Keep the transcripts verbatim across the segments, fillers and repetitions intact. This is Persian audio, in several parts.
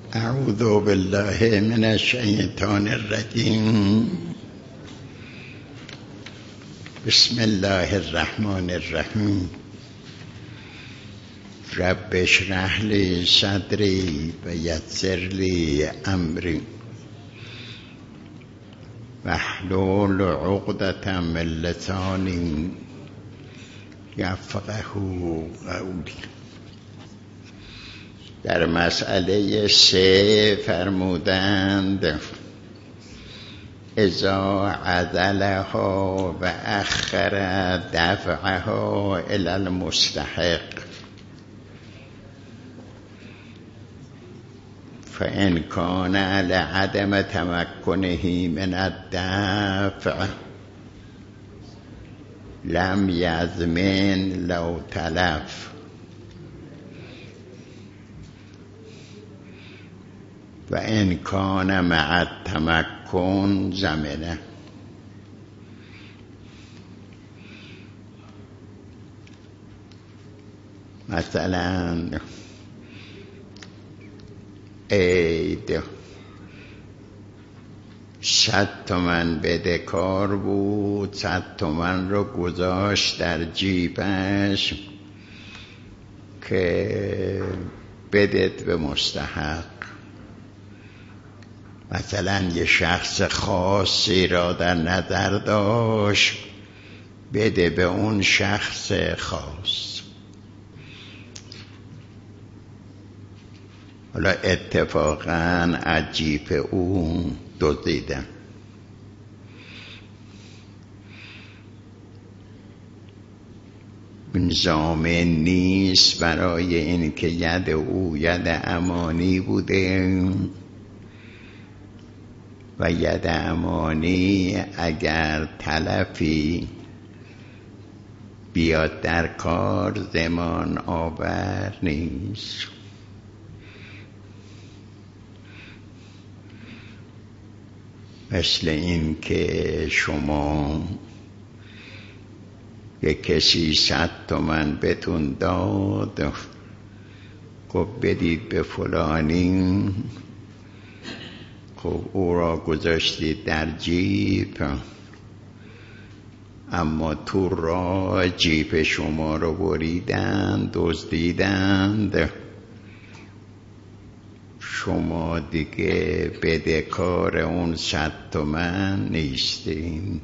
اعوذ بالله من الشیطان الرجیم. بسم الله الرحمن الرحیم. رب اشرح لی صدری و یسر لی امری واحلل عقدة من لسانی یفقهوا قولی. در مسئله سه فرمودند اذا عزلها و اخر دفعها الی المستحق فإن كان لعدم تمكنه من الدفع لم يضمن لو تلف و ان کان مع التمکن ضمنه. مثلا عید صد تومن بدهکار بود، صد تومن رو گذاشت در جیبش که بدت به مستحق. مثلا یه شخص خاصی را در نظر داشت، بده به اون شخص خاص. حالا اتفاقا از جیب اون دزدیدن. ضامن نیست برای این که ید او ید امانی بوده و ید امانی اگر تلفی بیاد در کار ضمان آور نیست. مثل این که شما یک کسی صد تومن بهتون داد، خب بدید به فلانی، خب او را گذاشتید در جیب، اما تو را جیب شما رو بریدند، دزدیدند، شما دیگه بدهکار اون صد تومن نیستین.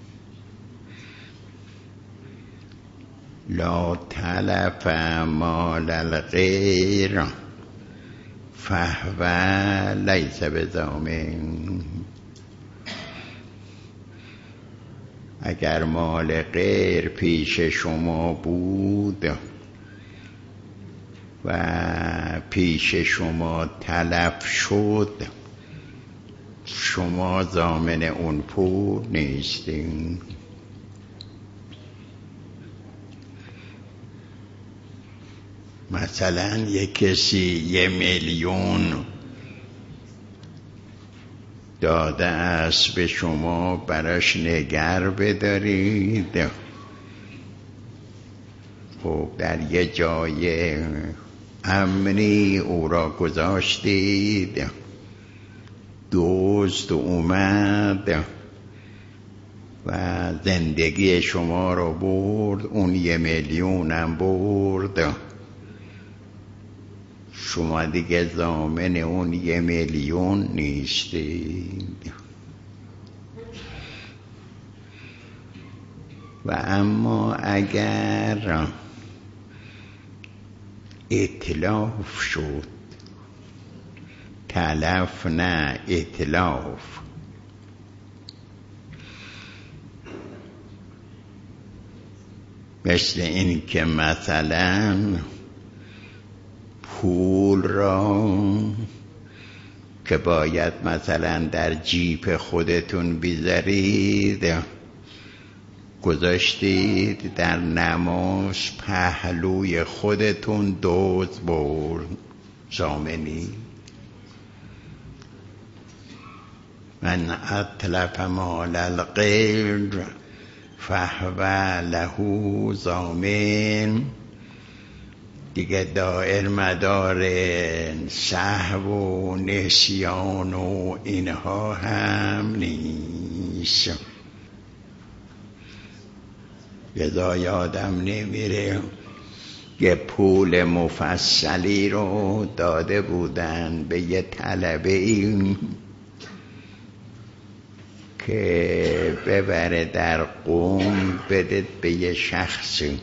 لا تلف مال الغیر فهو لیس بضامن. اگر مال غیر پیش شما بود و پیش شما تلف شد، شما ضامن اون پول نیستین. مثلا یک کسی یه میلیون داده است به شما، براش نگر بدارید، خب در یه جای امنی او را گذاشتید، دزد اومد و زندگی شما رو برد، اون یه میلیون هم برد، شما دیگه ضامن اون یه میلیون نیستید. و اما اگر اتلاف شد، تلف نه اتلاف، مثل این که مثلا پول را که باید مثلا در جیب خودتون بیزارید، گذاشتید در نماز پهلوی خودتون، دزد برد، ضامنی. من اتلف مال الغیر فهو له ضامن دیگه دائر مدار سهو و نسیان و اینها هم نیست. لذا یادم نمیره یه پول مفصلی رو داده بودن به یه طلبه این که ببره در قم بده به یه شخصی.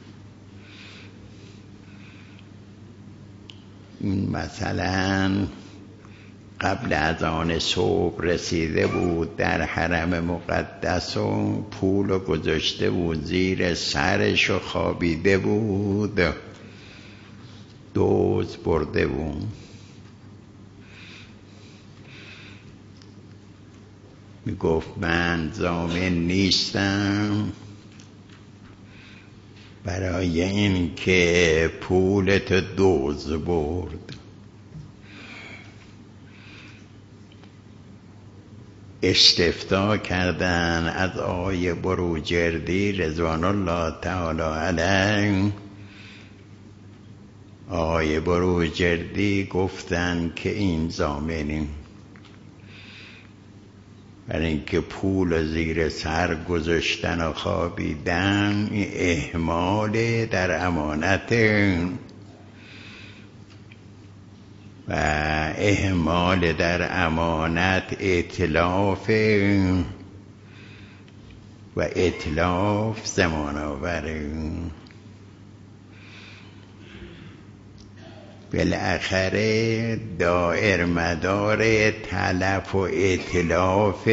مثلا قبل از آن صبح رسیده بود در حرم مقدس و پول گذاشته بود زیر سرش و خوابیده بود، دزد برده بود. می گفت من ضامن نیستم برای این که پولت دزد برد. استفتاء کردن از آقای بروجردی رضوان الله تعالی علیه. آقای بروجردی گفتن که این ضامنی، برای اینکه پول زیر سر گذاشتن و خوابیدن این اهمال در امانت و اهمال در امانت ائتلاف و ائتلاف زمان آوره. بالاخره دائر مدار تلف و ائتلاف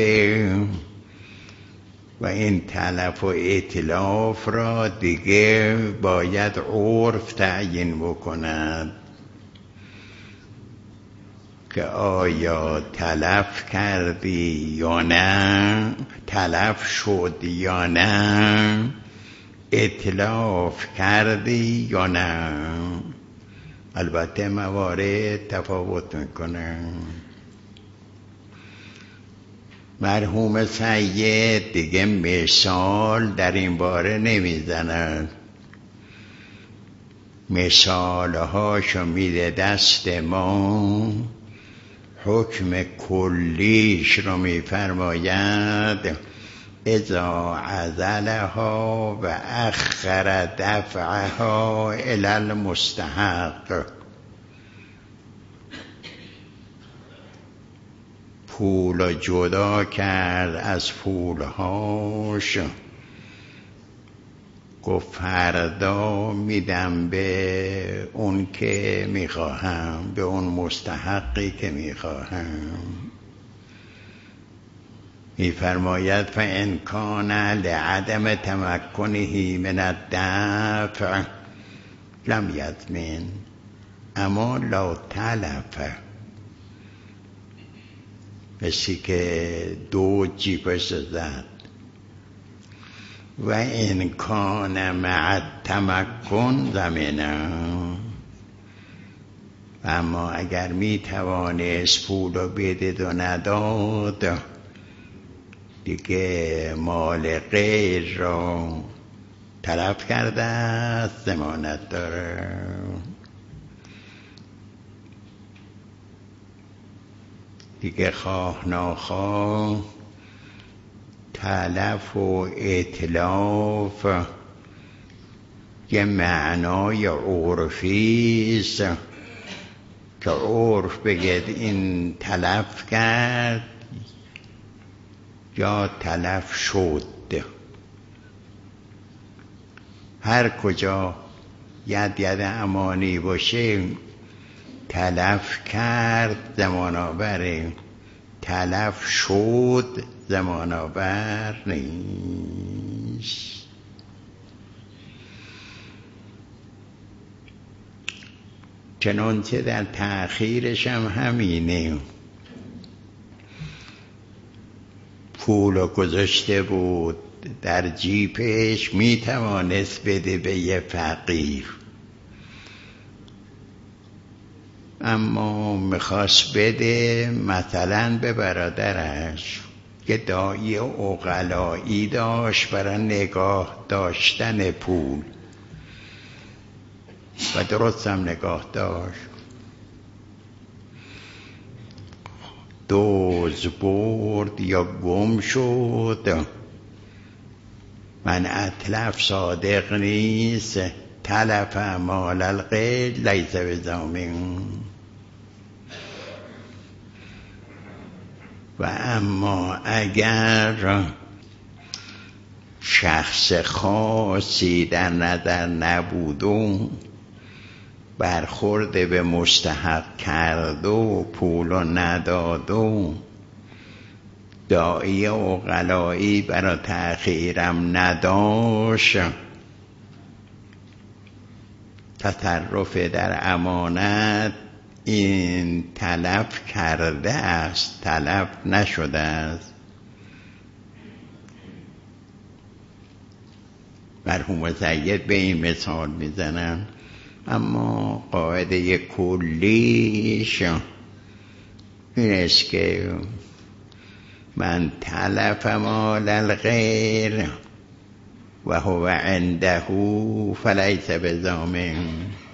و این تلف و ائتلاف را دیگه باید عرف تعیین بکند که آیا تلف کردی یا نه، تلف شد یا نه، ائتلاف کردی یا نه. البته موارد تفاوت میکنه. مرحوم سید دیگه مثال در این باره نمیزنن، مثال هاشو میده دست ما، حکم کلیش رو میفرماید اذا عزلها و اخر دفعها الی المستحق. پول جدا کرد از پولهاش، گفت فردا میدم به اون که میخواهم، به اون مستحقی که میخواهم. میفرماید فإن کان لعدم تمکنه من الدفع لم یضمن، اما لا تلف. مثل که دو جیبش زد. و این کان مع تمکن ضمنه، اما اگر میتوانست پولو بده و نداد دیگه مال غیر را تلف کرده است، ضمانت داره. دیگه خواه ناخواه تلف و ائتلاف یه معنای عرفیست که عرف بگید این تلف کرد یا تلف شد. هر کجا ید ید امانی باشه تلف کرد زمان آوره، تلف شد زمان آور نیست. چنانچه در تأخیرش هم همینه، پولو گذاشته بود در جیبش، میتوانست بده به یه فقیر، اما میخواست بده مثلا به برادرش که دایی عقلایی داشت برای نگاه داشتن پول. و درست هم نگاه داشت. دوز برد یا گم شد، من اتلف صادق نیست، تلف مال الغیر لیس بضامن. و اما اگر شخص خاصی در نظر نبود و برخورد به مستحق کرد و پول نداد و داعی و غلایی برای تأخیرم نداشت، تصرف در امانت این تلف کرده است، تلف نشده است. مرحوم سید به این مثال میزنن، اما قاعده کلیش این است که من تلف مال الغیر و هو عنده فلیس بضامن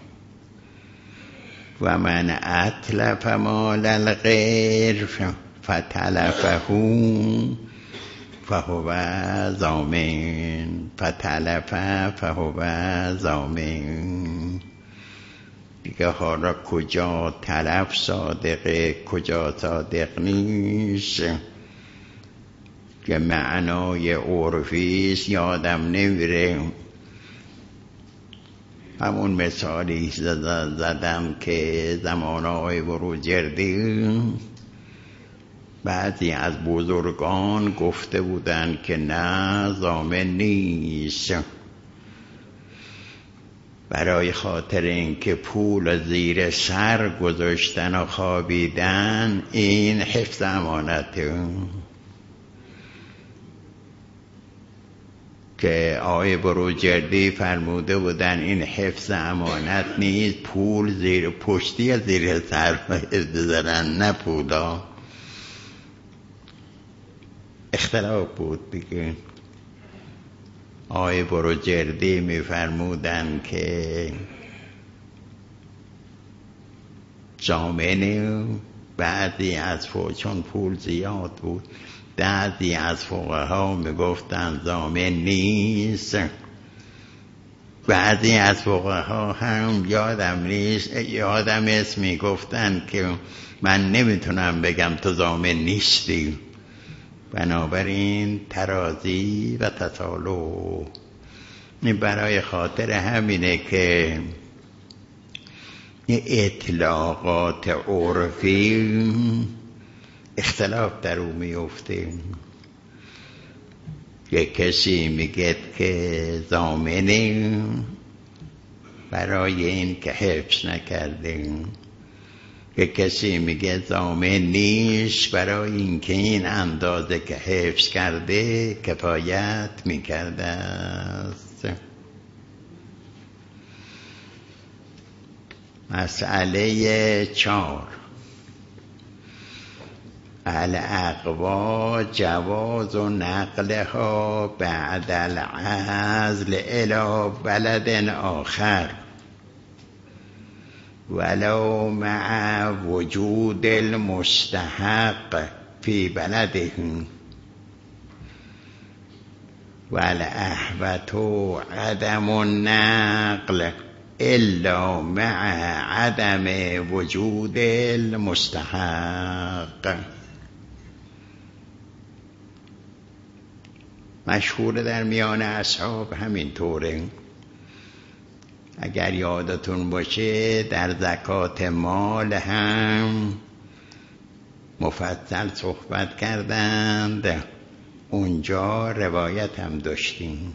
و من اتلف مال الغیر فتلفه فهو ضامن، فتلف فهو ضامن. دیگه حالا کجا تلف صادقه کجا صادق نیست که معنای عرفیست یادم نمیره. همون مثالی زدم که زمانهای بروجردی بعضی از بزرگان گفته بودن که نه ضامن نیست، برای خاطر اینکه پول زیر سر گذاشتن و خوابیدن این حفظ امانته، که آقای بروجردی فرموده بودن این حفظ امانت نیست، پول زیر پشتی زیر سر بذارن نه پولا. اختلاف بود دیگه. آقای بروجردی میفرمودن که ضامن، بعضی از فقها چون پول زیاد بود بعضی از فقها میگفتن ضامن نیست، بعضی از فقها هم یادم نیست یادم اسم میگفتن که من نمیتونم بگم تو ضامن نیستی. بنابراین ترازی و تسالو، این برای خاطر همینه که این اطلاقات عرفی اختلاف در او میفته. یک کسی میگه که ضامنه برای این که حفظ نکرده، یک کسی میگه ضامن نیست برای این که این اندازه که حفظ کرده کفایت میکرده است. مسئله چهار، الاقوا جواز و نقلها بعد العزل الى بلد آخر ولو مع وجود المستحق في بلده والاحوط عدم النقل الا مع عدم وجود المستحق. مشهور در میان اصحاب همین طوره. اگر یادتون باشه در زکات مال هم مفصل صحبت کردند، اونجا روایت هم داشتیم.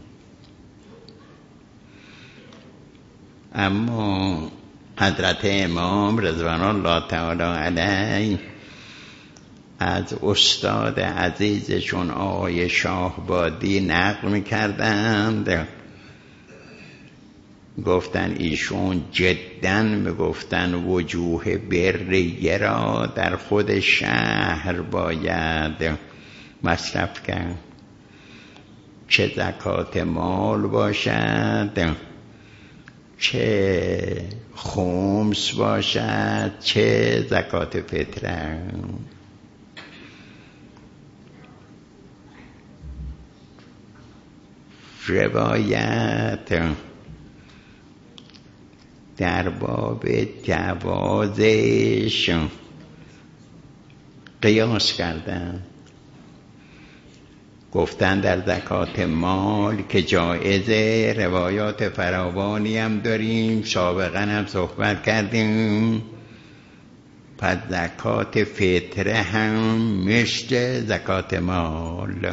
اما حضرت امام رضوان الله تعالی علیه از استاد عزیزشون آقای شاهبادی نقل می‌کردند، گفتن ایشون جداً میگفتن وجوه بریه را در خود شهر باید مصرف کرد، چه زکات مال باشد چه خمس باشد چه زکات فطره. روایت در باب جوازش قیاس کردن، گفتن در زکات مال که جایزه. روایات فراوانی هم داریم، سابقا هم صحبت کردیم. پس زکات فطره هم مثل زکات مال.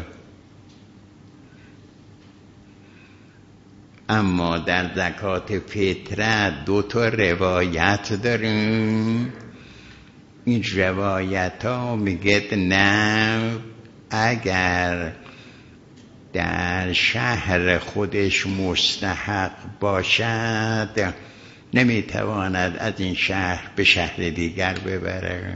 اما در زکات فطره دو تا روایت داریم. این روایت ها میگه نه، اگر در شهر خودش مستحق باشد نمیتواند از این شهر به شهر دیگر ببره.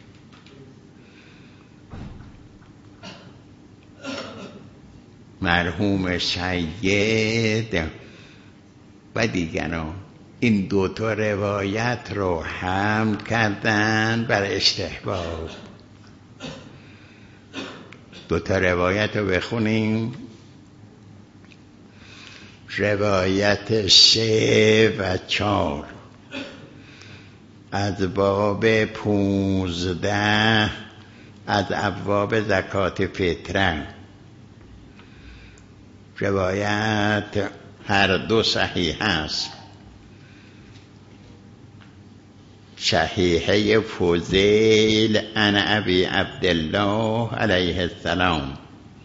مرحوم سید و دیگران این دوتا روایت رو حمل کردن بر استحباب. دوتا روایت رو بخونیم. روایت سه و چار از باب پونزده از ابواب زکات فطره. روایت هر دو صحیح است. صحیحه فضیل عن ابی عبدالله علیه السلام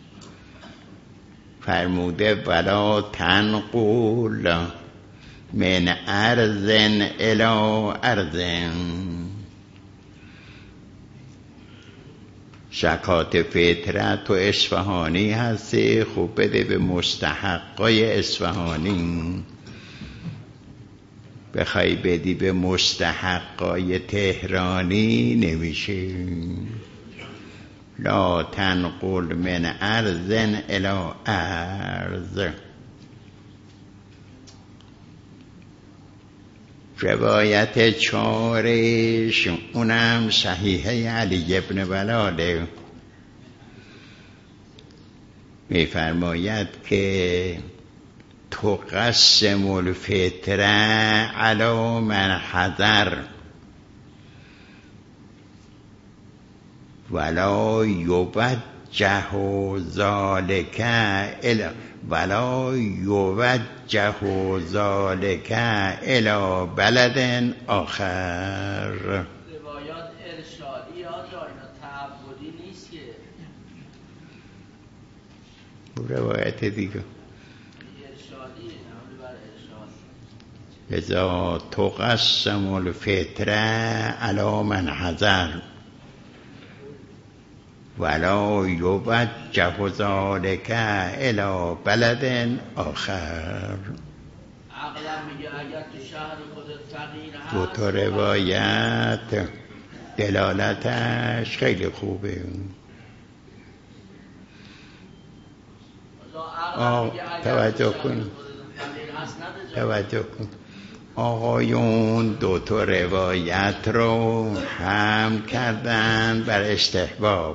فرموده ولا تنقل من ارض الی ارض. زکات فطره تو اصفهانی هستی، خوب بده به مستحقای اصفهانی. بخوای بدی به مستحقای تهرانی نمیشه. لا تنقل من ارض الی ارض. روایت چارش اونم صحیحه علی ابن بلاله، میفرماید که تقسم الفطره علی من حضر ولا یوجه ذالک الی ولا یوجه ذالک الی بلد آخر. روایات ارشادی یا اینا تعبدی نیست که روایت دیگه ارشادی نمونه بر ارشاد. اذا تقسم الفطره علی من حضر ولا یوجه ذالک الی بلد آخر. عقلا میگه اگر تو شهر خودت فقیر هست دو تا روایت دلالتش خیلی خوبه. آه توجه کن توجه کن آقایون دو تا روایت رو حمل کردن بر استحباب.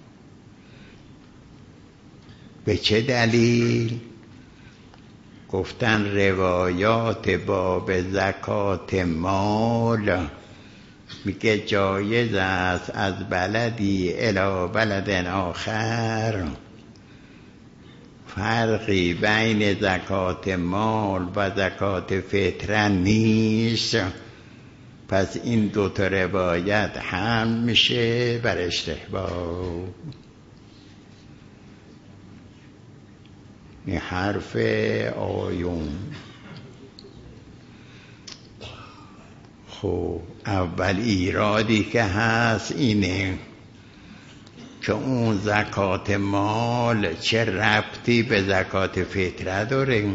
به چه دلیل؟ گفتن روایات باب زکات مال میگه جایز است از بلدی الی بلد آخر. فرقی بین زکات مال و زکات فطره نیست. پس این دو تا روایت هم میشه بر استحباب. این حرف آیون. خب اول ایرادی که هست اینه که اون زکات مال چه ربطی به زکات فطره داره؟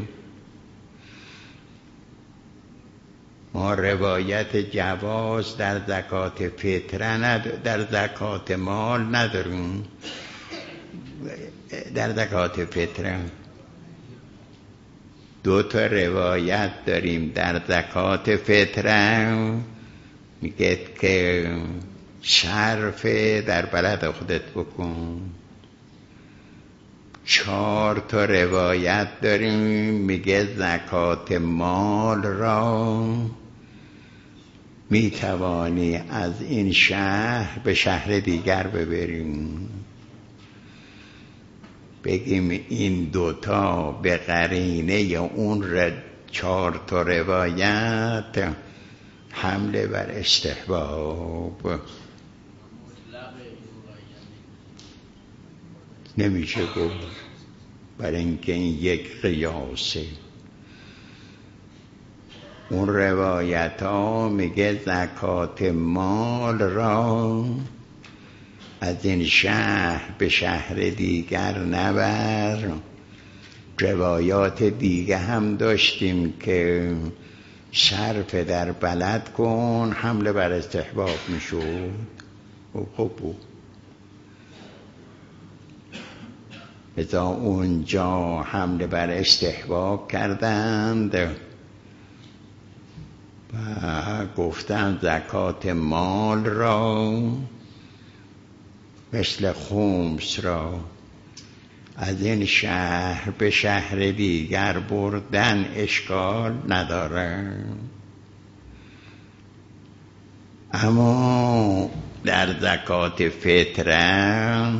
ما روایت جواز در زکات فطره ند... در زکات مال نداریم. در زکات فطره دو تا روایت داریم در زکات فطره، میگه که صرف در بلد خودت بکن. چهار تا روایت داریم میگه زکات مال را میتوانی از این شهر به شهر دیگر ببریم. بگیم این دوتا به قرینه اون چهار تا روایت حمله بر استحباب نمیشه گفت، برای اینکه این یک قیاسه. اون روایت ها میگه زکات مال را از این شهر به شهر دیگر نبر. روایات دیگه هم داشتیم که صرف در بلد کن، حمله بر استحباب میشود. خب بود ازا اونجا حمله بر استحباب کردند و گفتن زکات مال را مثل خمس را از این شهر به شهر دیگر بردن اشکال نداره. اما در زکات فطره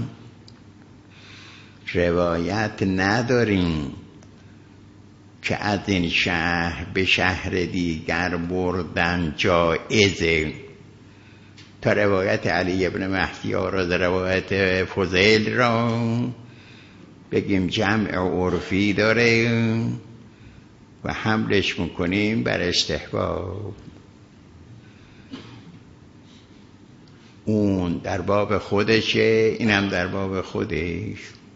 روایت نداریم که از این شهر به شهر دیگر بردن جایزه. تا روایت علی ابن مهدی را در روایت فضیل را بگیم جمع عرفی داره و حملش میکنیم بر استحباب. اون در باب خودشه، اینم در باب خودش.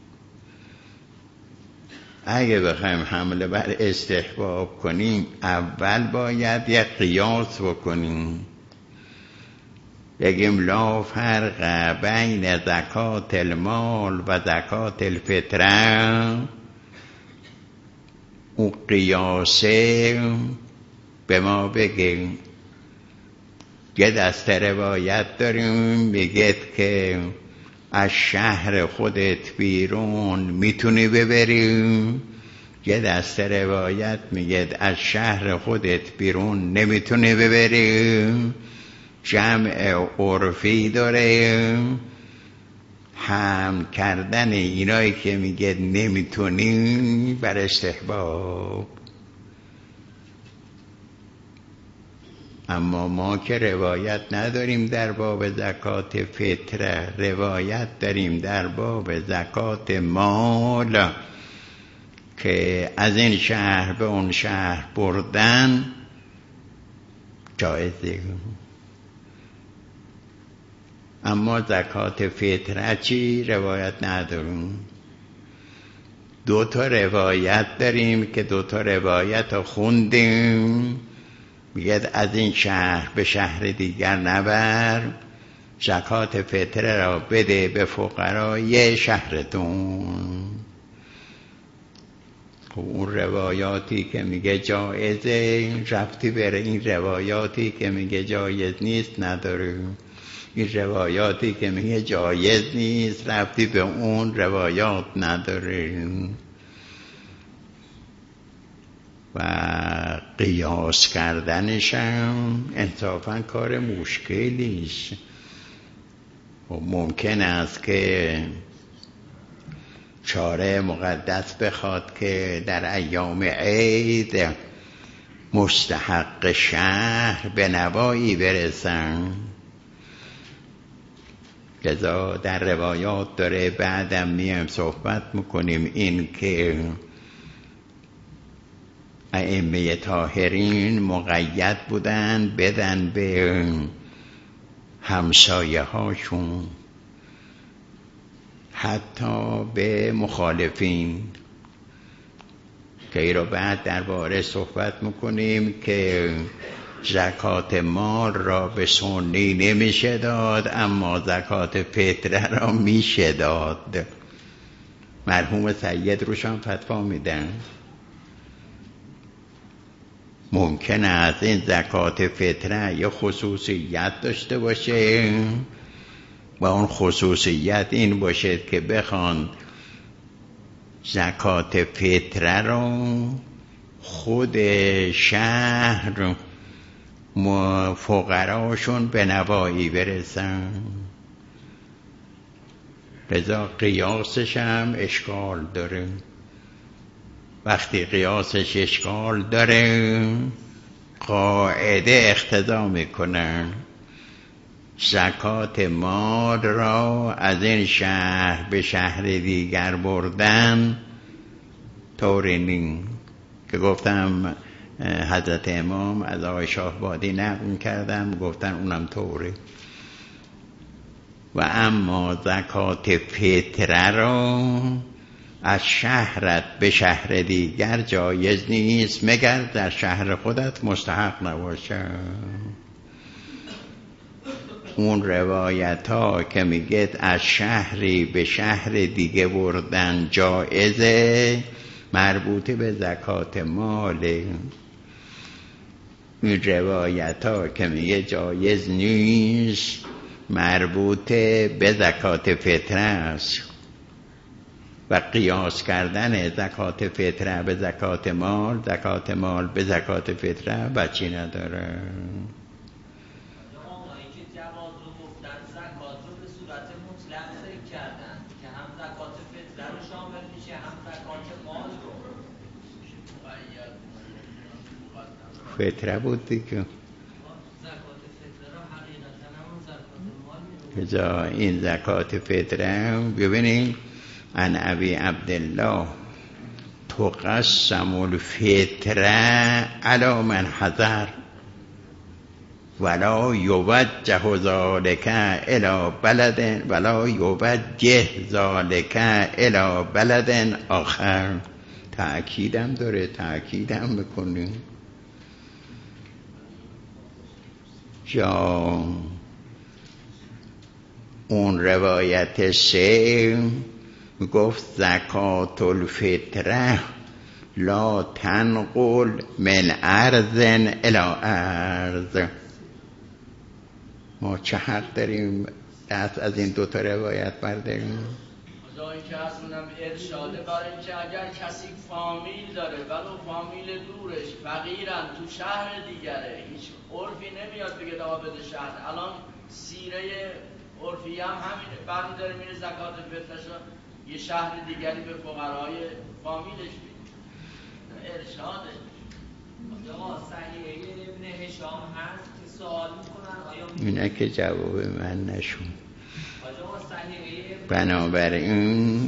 اگه بخوایم حمله بر استحباب کنیم اول باید یک قیاس بکنیم، بگیم لا فرق بین زکات المال و زکات الفطره. اون قیاسه به ما بگیم. یه دسته روایت داریم میگه که از شهر خودت بیرون میتونی ببری. یه دسته روایت میگه از شهر خودت بیرون نمیتونی ببری. جمع عرفی داره. هم کردن اینایی که میگه نمیتونی بر استحباب. اما ما که روایت نداریم در باب زکات فطره، روایت داریم در باب زکات مال که از این شهر به اون شهر بردن جایزه. اما زکات فطره چی؟ روایت نداریم. دو تا روایت داریم که دو تا روایت رو خوندیم. میگه از این شهر به شهر دیگر نبر، زکات فطره را بده به فقرای شهرتون. خب اون روایاتی که میگه جایزه ربطی بره این روایاتی که میگه جایز نیست نداره. این روایاتی که میگه جایز نیست ربطی به اون روایات نداره. و قیاس کردنش هم انصافاً کار مشکلیست. و ممکن است که چاره مقدس بخواد که در ایام عید مستحق شهر به نوایی برسن. لذا در روایات داره، بعدم میایم صحبت میکنیم این که ائمه طاهرین مقید بودن بدن به همسایه هاشون، حتی به مخالفین، که ای رو بعد درباره صحبت میکنیم که زکات مال را به سنی نمیشه داد اما زکات فطره را میشه داد. مرحوم سید روشان فتوا میدن ممکن است این زکات فطره یه خصوصیت داشته باشه و اون خصوصیت این باشه که بخوان زکات فطره رو خود شهر فقراشون به نوایی برسن. لذا قیاسش هم اشکال داره. وقتی قیاسش اشکال داره قاعده اقتضا میکنن زکات مال را از این شهر به شهر دیگر بردن طوری نیست که گفتم حضرت امام از آقای شاهبادی نقل کردم گفتن اونم طوره. و اما زکات فطره را از شهرت به شهر دیگر جایز نیست مگر در شهر خودت مستحق نباشه. اون روایت ها که میگه از شهری به شهر دیگه بردن جایزه مربوطه به زکات ماله. این روایت ها که میگه جایز نیست مربوطه به زکات فطره است و قیاس کردن زکات فطره به زکات مال زکات مال به زکات فطره بچی نداره. فطره بود دیگه. ازا این زکات فطره ببینید عن ابی عبدالله تقسم الفطره علی من حضر ولا یوجه ذلک الی بلد ولا یوجه ذلک الی بلد آخر. تأکیدم داره تأکیدم بکنیم. جا اون روایت سه گفت زکات الفطره لا تنقل من ارض الی ارض. ما چه حق داریم دست از این دوتا روایت برداریم؟ جایی که از اونم ارشاده برای اینکه اگر کسی فامیل داره ولو فامیل دورش فقیرن تو شهر دیگره هیچ عرفی نمیاد بگه دا بده شهر. الان سیره عرفی هم همینه بعدی داره میره زکات فطرش یه شهر دیگری به فقرای فامیلش میده. ارشاده آقا صحیحه ابن هشام هست که سوال میکنن آیا اینه که جواب من نشون. بنابراین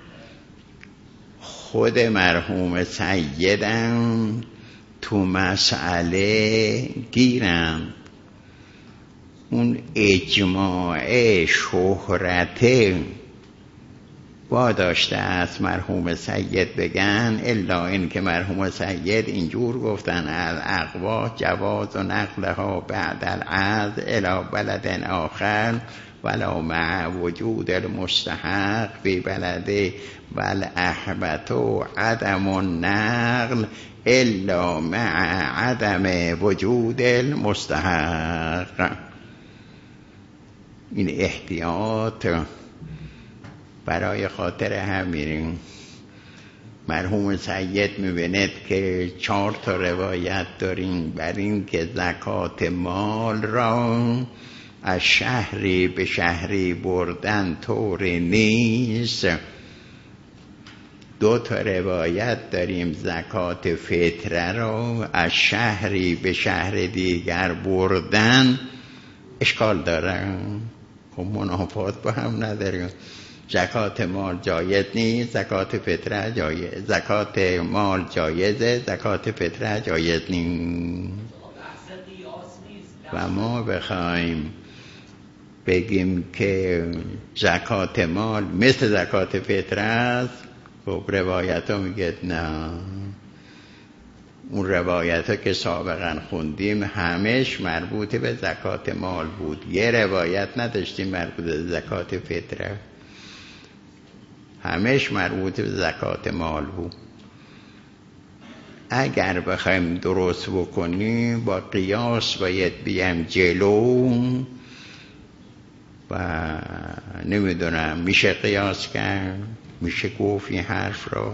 خود مرحوم سیدم تو مسئله گیرم اون اجماع شهرته واداشته است مرحوم سید بگن الا این که مرحوم سید اینجور گفتن الاقوا جواز و نقلها بعد العرض الی بلد آخر ولا مع وجود المستحق فی بلده والاحبت عدم النقل الا مع عدم وجود المستحق. این احتیاط برای خاطر همین مرحوم سید میبیند که چهار تا روایت داریم بر این که زکات مال را از شهری به شهری بردن طوری نیست. دو تا روایت داریم زکات فطره را از شهری به شهر دیگر بردن اشکال داره. خب منافات با هم نداریم. زکات مال جایز نیست زکات فطره جایز. زکات مال جایزه زکات فطره جایز نیست. و ما بخوایم بگیم که زکات مال مثل زکات فطره است خب روایت ها میگه نه. اون روایت ها که سابقا خوندیم همش مربوط به زکات مال بود. یه روایت نداشتیم مربوط به زکات فطره. همش مربوط به زکات مال بود. اگر بخوایم درست بکنیم با قیاس باید بیایم جلو و نمیدونم میشه قیاس کرد، میشه گفت این حرف را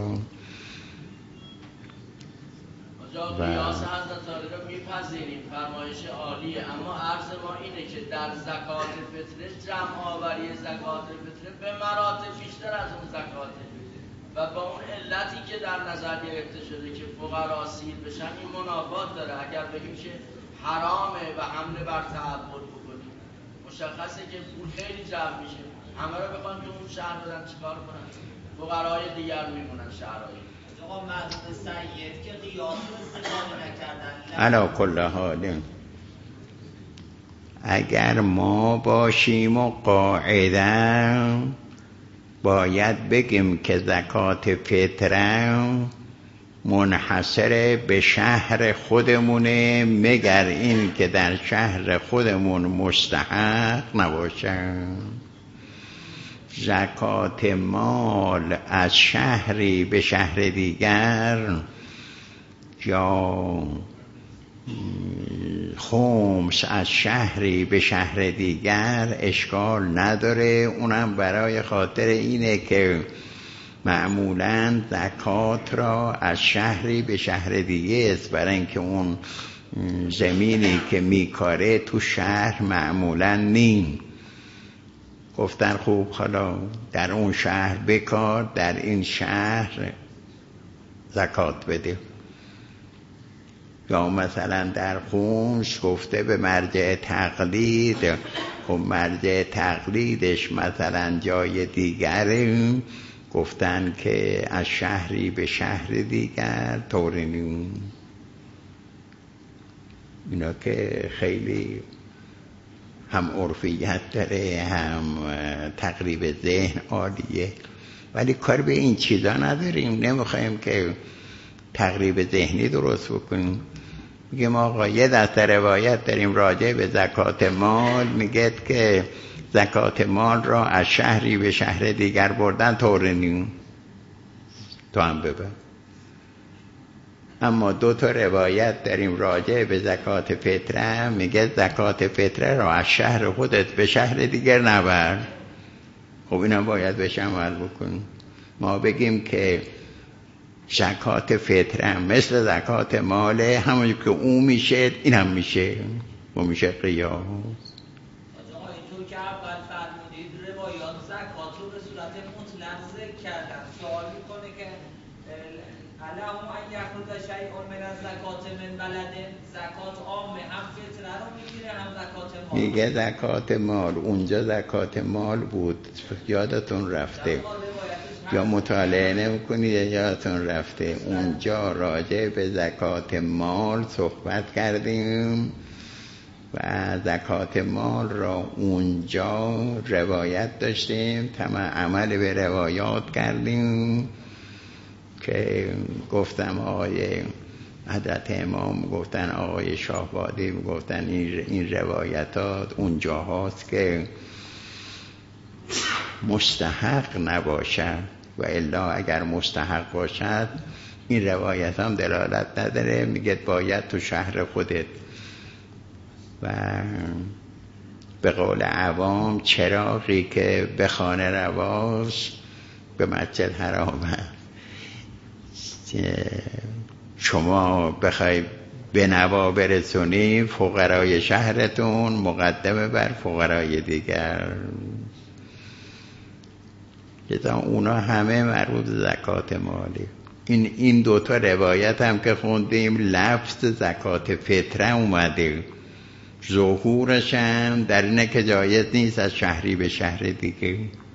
و قیاس حضرت عالی رو میپذیریم، فرمایش عالیه، اما عرض ما اینه که در زکات فطره جمع آوری زکات فطره به مراتب بیشتر از اون زکاته و با اون علتی که در نظر گرفته شده که فقرا سیر بشن این منافات داره. اگر بگیم که حرامه و حمله بر تعبد بکنیم، مشخصه که پول خیلی جمع میشه، همه رو بخوان تو اون شهر بدن چیکار کنن؟ فقرای دیگر میمونن شهرهایی. آقا مرحوم سید که قیاس رو استفاده نکردن علا کل حال اگر ما باشیم و قاعده باید بگیم که زکات فطره منحصر به شهر خودمونه، مگر این که در شهر خودمون مستحق نباشه. زکات مال از شهری به شهر دیگر یا خمس از شهری به شهر دیگر اشکال نداره. اونم برای خاطر اینه که معمولاً زکات را از شهری به شهر دیگه است، برای اینکه اون زمینی که میکاره تو شهر معمولاً نیم. گفتن خوب حالا در اون شهر بکار، در این شهر زکات بده. یا مثلا در خمس گفته به مرجع تقلید، خب مرجع تقلیدش مثلا جای دیگره، گفتن که از شهری به شهر دیگر طوری نیم. اینا که خیلی هم عرفیت داره هم تقریب ذهن عالیه، ولی کار به این چیزا نداریم، نمیخوایم که تقریب ذهنی درست بکنیم. میگیم آقا یه دسته روایت داریم راجع به زکات مال، میگه که زکات مال را از شهری به شهر دیگر بردن طور نیم، تو هم ببر. اما دو تا روایت داریم راجع به زکات فطره، میگه زکات فطره را از شهر خودت به شهر دیگر نبر. خب اینا باید بهش عمل بکنیم. ما بگیم که زکات فطره مثل زکات ماله، همونی که اون میشه این هم میشه، و میشه قیاس. آقای تو که اول فرمودید روایات زکات رو به صورت مطلق ذکر کردن، سوال میکنه که علهم ان یخرج شیء من الزکات من بلد، زکات عامه هم فطره رو میگیره هم زکات مال. میگه زکات مال، اونجا زکات مال بود، یادتون رفته یا مطالعه نمی‌کنید یا یادتون رفته. اونجا راجع به زکات مال صحبت کردیم و زکات مال را اونجا روایت داشتیم، تمام عمل به روایات کردیم که گفتم آقای حضرت امام گفتن، آقای شاهبادی گفتن این, این روایتات اونجا هاست که مستحق نباشد و الا اگر مستحق باشد این روایت هم دلالت نداره. میگه باید تو شهر خودت، و به قول عوام چراغی که به خانه رواست به مسجد حرام هست. شما بخوای به نوا برسونی فقرای شهرتون مقدمه بر فقرای دیگر. که اونا همه مربوط زکات مالی. این این دوتا روایت هم که خوندیم لفظ زکات فطره اومده، ظهورش هم در اینه که جایز نیست از شهری به شهر دیگه.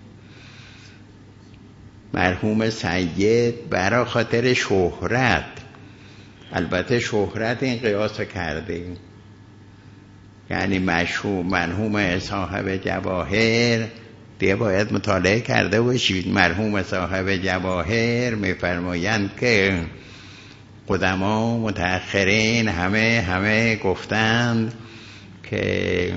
مرحوم سید برای خاطر شهرت، البته شهرت این قیاس کرده، یعنی مشهور مرحوم صاحب جواهر دیگه باید مطالعه کرده باشید. مرحوم صاحب جواهر میفرمایند که قدما متأخرین همه همه گفتند که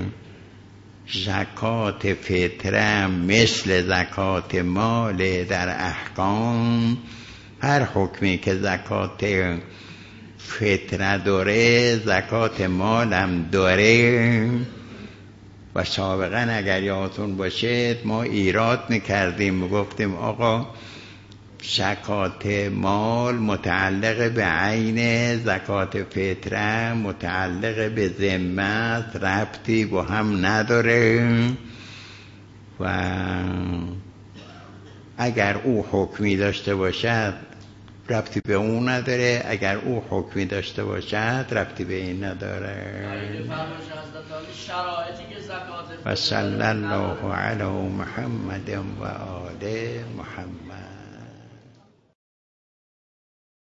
زکات فطره مثل زکات مال در احکام، هر حکمی که زکات فطره داره زکات مالم داره. و سابقا اگر یادتون باشه ما ایراد میکردیم گفتیم آقا زکات مال متعلق به عین، زکات فطره متعلق به ذمت، ربطی با هم نداره و اگر او حکمی داشته باشد ربطی به اون نداره، اگر او حکمی داشته باشد ربطی به این نداره. و صلی الله علی محمد و آل محمد.